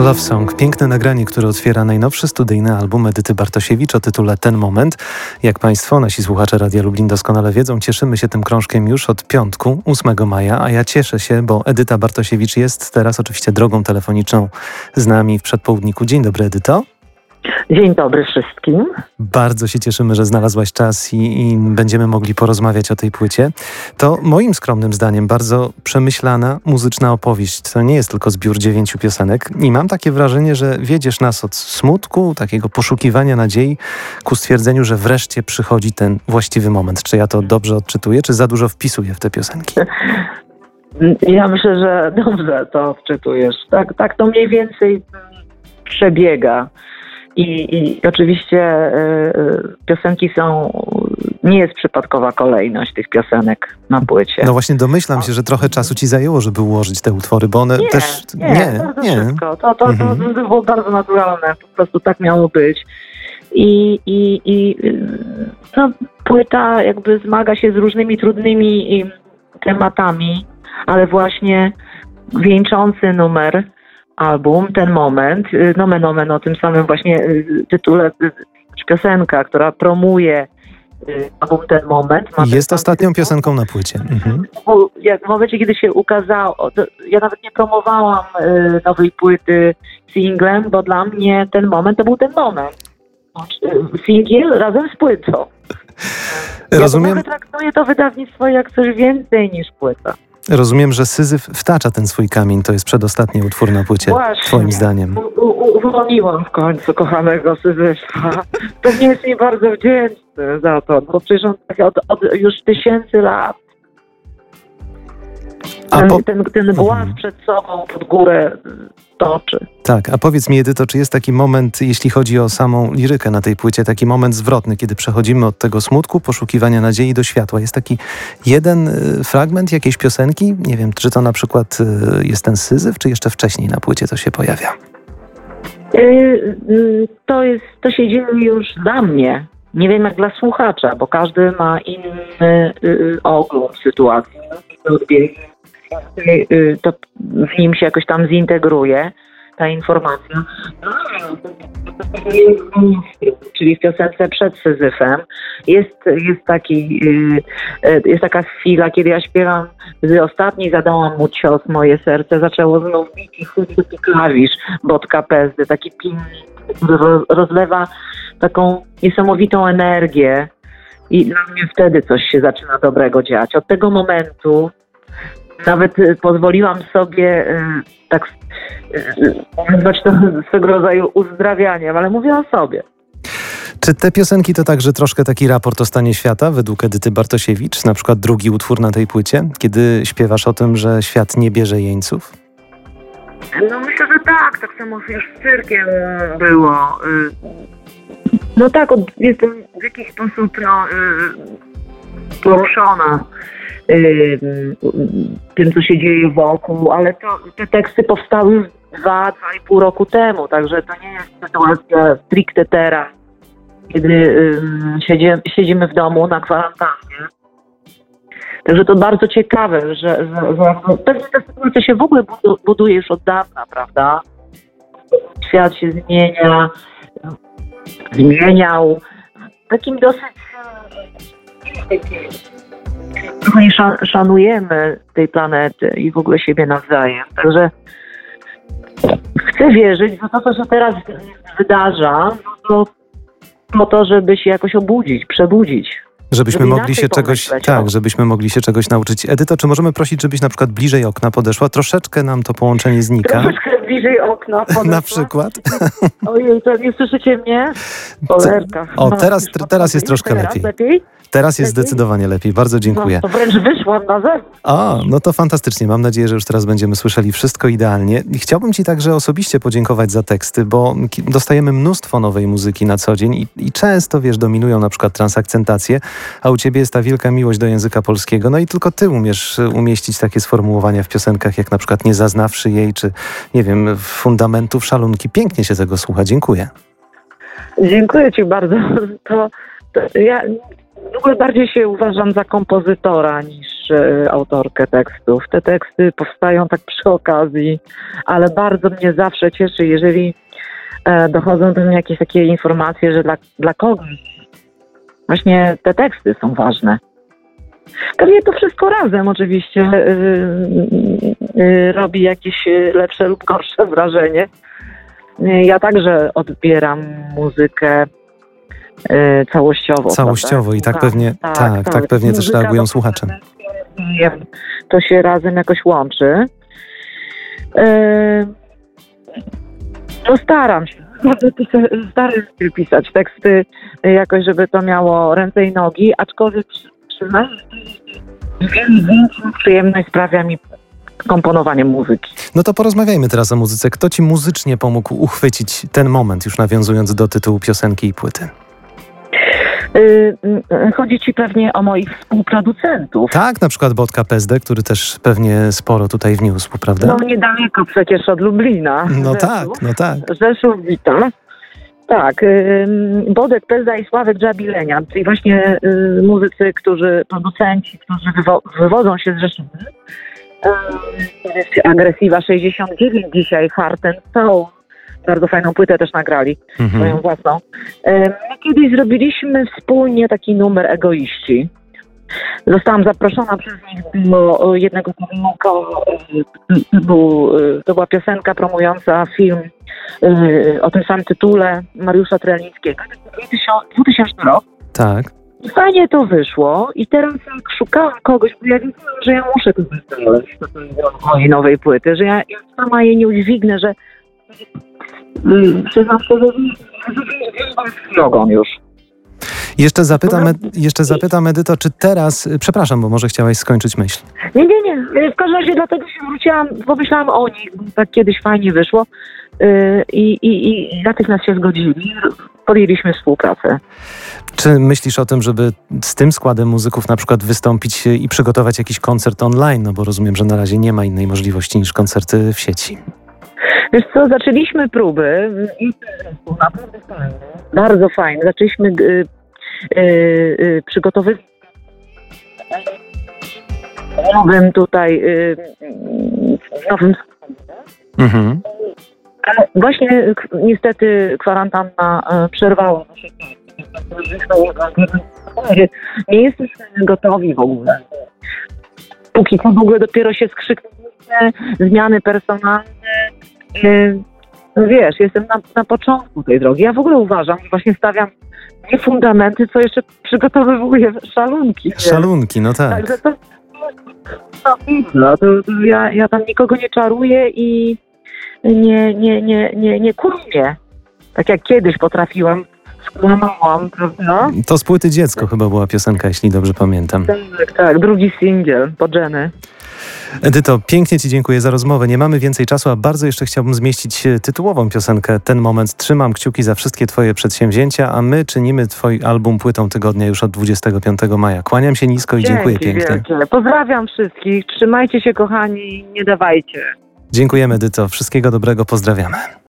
Love Song. Piękne nagranie, które otwiera najnowszy studyjny album Edyty Bartosiewicz o tytule Ten Moment. Jak Państwo, nasi słuchacze Radia Lublin doskonale wiedzą, cieszymy się tym krążkiem już od piątku, 8 maja, a ja cieszę się, bo Edyta Bartosiewicz jest teraz oczywiście drogą telefoniczną z nami w przedpołudniku. Dzień dobry, Edyto. Dzień dobry wszystkim. Bardzo się cieszymy, że znalazłaś czas i będziemy mogli porozmawiać o tej płycie. To moim skromnym zdaniem bardzo przemyślana muzyczna opowieść. To nie jest tylko zbiór 9 piosenek i mam takie wrażenie, że wiedziesz nas od smutku, takiego poszukiwania nadziei ku stwierdzeniu, że wreszcie przychodzi ten właściwy moment. Czy ja to dobrze odczytuję, czy za dużo wpisuję w te piosenki? Ja myślę, że dobrze to odczytujesz. Tak to mniej więcej przebiega. I oczywiście piosenki nie jest przypadkowa kolejność tych piosenek na płycie. No właśnie domyślam się, że trochę czasu ci zajęło, żeby ułożyć te utwory, bo one też... Nie, szybko. To było bardzo naturalne, po prostu tak miało być. No, płyta jakby zmaga się z różnymi trudnymi tematami, ale właśnie wieńczący numer album, Ten Moment, nomen omen o tym samym właśnie tytule, piosenka, która promuje album Ten Moment. Jest ostatnią piosenką na płycie. Mhm. W momencie, kiedy się ukazało, ja nawet nie promowałam nowej płyty singlem, bo dla mnie Ten Moment to był ten moment. Singiel razem z płytą. Rozumiem. Ja traktuję to wydawnictwo jak coś więcej niż płyta. Rozumiem, że Syzyf wtacza ten swój kamień. To jest przedostatni utwór na płycie, właśnie, twoim zdaniem. Uwolniłam w końcu kochanego Syzyfa. Pewnie jest mi bardzo wdzięczny za to, bo przecież on od już tysięcy lat ten włas przed sobą pod górę toczy. Tak, a powiedz mi, Edyto, czy jest taki moment, jeśli chodzi o samą lirykę na tej płycie, taki moment zwrotny, kiedy przechodzimy od tego smutku, poszukiwania nadziei do światła. Jest taki jeden fragment jakiejś piosenki? Nie wiem, czy to na przykład jest ten Syzyf, czy jeszcze wcześniej na płycie to się pojawia? To się dzieje już dla mnie. Nie wiem jak dla słuchacza, bo każdy ma inny ogląd sytuacji. To w nim się jakoś tam zintegruje ta informacja. Czyli w piosence przed Syzyfem jest taka chwila, kiedy ja śpiewam ostatni zadałam mu cios, moje serce zaczęło znów bić i chwycić klawisz Botka Pezdy, taki pilnik, który rozlewa taką niesamowitą energię i dla mnie wtedy coś się zaczyna dobrego dziać. Od tego momentu nawet pozwoliłam sobie nazwać to swego rodzaju uzdrawianiem, ale mówię o sobie. Czy te piosenki to także troszkę taki raport o stanie świata według Edyty Bartosiewicz? Na przykład drugi utwór na tej płycie, kiedy śpiewasz o tym, że świat nie bierze jeńców? No myślę, że tak samo już z cyrkiem było. No tak, jestem w jakiś sposób poruszona tym, co się dzieje wokół, ale te teksty powstały już 2,5 roku temu, także to nie jest sytuacja stricte teraz, kiedy siedzimy w domu na kwarantannie. Także to bardzo ciekawe, że pewnie ta sytuacja się w ogóle buduje już od dawna, prawda? Świat się zmieniał. Takim dosyć trochę nie szanujemy tej planety i w ogóle siebie nawzajem. Także chcę wierzyć, że to, co się teraz wydarza, po to, żeby się jakoś przebudzić. Żebyśmy mogli się czegoś nauczyć. Edyto, czy możemy prosić, żebyś na przykład bliżej okna podeszła? Troszeczkę nam to połączenie znika. Troszeczkę bliżej okna podeszła? Na przykład. Ojej, to nie słyszycie mnie? Cholerka. Teraz jest troszkę lepiej. Teraz jest zdecydowanie lepiej. Bardzo dziękuję. No, to wręcz wyszłam na zewnątrz. No to fantastycznie. Mam nadzieję, że już teraz będziemy słyszeli wszystko idealnie. Chciałbym ci także osobiście podziękować za teksty, bo dostajemy mnóstwo nowej muzyki na co dzień i często, dominują na przykład transakcentacje, a u ciebie jest ta wielka miłość do języka polskiego. No i tylko ty umiesz umieścić takie sformułowania w piosenkach, jak na przykład nie zaznawszy jej, czy nie wiem, fundamentów szalunki. Pięknie się tego słucha. Dziękuję. Dziękuję ci bardzo. To ja w ogóle bardziej się uważam za kompozytora niż autorkę tekstów. Te teksty powstają tak przy okazji, ale bardzo mnie zawsze cieszy, jeżeli dochodzą do mnie jakieś takie informacje, że dla kogoś właśnie te teksty są ważne. Pewnie to wszystko razem oczywiście robi jakieś lepsze lub gorsze wrażenie. Ja także odbieram muzykę całościowo. Całościowo prawda? i tak pewnie, tak pewnie też reagują słuchacze. To się razem jakoś łączy. No staram się. Staram się pisać teksty jakoś, żeby to miało ręce i nogi, aczkolwiek przyznaję, że większą przyjemność sprawia mi komponowanie muzyki. No to porozmawiajmy teraz o muzyce. Kto ci muzycznie pomógł uchwycić ten moment, już nawiązując do tytułu piosenki i płyty? Chodzi ci pewnie o moich współproducentów. Tak, na przykład Botka Pezdę, który też pewnie sporo tutaj wniósł, prawda? No niedaleko przecież od Lublina. No Rzeszów. tak. Rzeszów, witam. Tak, Bodek Pezda i Sławek Dżabilenia, czyli właśnie muzycy, producenci, którzy wywodzą się z Rzeszowa. Agresywa 69 dzisiaj, Heart and Soul. Bardzo fajną płytę też nagrali, swoją własną. My kiedyś zrobiliśmy wspólnie taki numer Egoiści. Zostałam zaproszona przez nich do jednego kawałka. To była piosenka promująca film o tym samym tytule Mariusza Trelińskiego. 2000 rok. Tak. I fajnie to wyszło i teraz jak szukałam kogoś, bo ja wiedziałam, że ja muszę to wystawić do mojej nowej płyty, że ja sama jej nie udźwignę, że przyznam szczerze, że logon już. Jeszcze zapytam, Edyto, czy teraz, przepraszam, bo może chciałaś skończyć myśl. Nie. W każdym razie dlatego się wróciłam, pomyślałam o nich, bo tak kiedyś fajnie wyszło i natychmiast się zgodzili. Podjęliśmy współpracę. Czy myślisz o tym, żeby z tym składem muzyków na przykład wystąpić i przygotować jakiś koncert online? No bo rozumiem, że na razie nie ma innej możliwości niż koncerty w sieci. Wiesz co, zaczęliśmy próby i naprawdę fajne, bardzo fajne. Zaczęliśmy przygotowywać nowym tutaj nowym składzie. Ale właśnie niestety kwarantanna przerwała nasze prace. Nie jesteśmy gotowi w ogóle. Póki co w ogóle dopiero się skrzyknęliśmy, zmiany personalne. Wiesz, jestem na początku tej drogi. Ja w ogóle uważam, że właśnie stawiam nie fundamenty, co jeszcze przygotowywuję szalunki. Szalunki, no tak. Także to ja tam nikogo nie czaruję i nie kłamię. Tak jak kiedyś potrafiłam, skłamałam, prawda? To z płyty Dziecko chyba była piosenka, jeśli dobrze pamiętam. Tak, drugi singiel po Jenny. Edyto, pięknie Ci dziękuję za rozmowę. Nie mamy więcej czasu, a bardzo jeszcze chciałbym zmieścić tytułową piosenkę Ten moment. Trzymam kciuki za wszystkie Twoje przedsięwzięcia, a my czynimy Twój album Płytą Tygodnia już od 25 maja. Kłaniam się nisko i dziękuję pięknie. Wielkie. Pozdrawiam wszystkich. Trzymajcie się, kochani, nie dawajcie. Dziękujemy, Edyto. Wszystkiego dobrego, pozdrawiamy.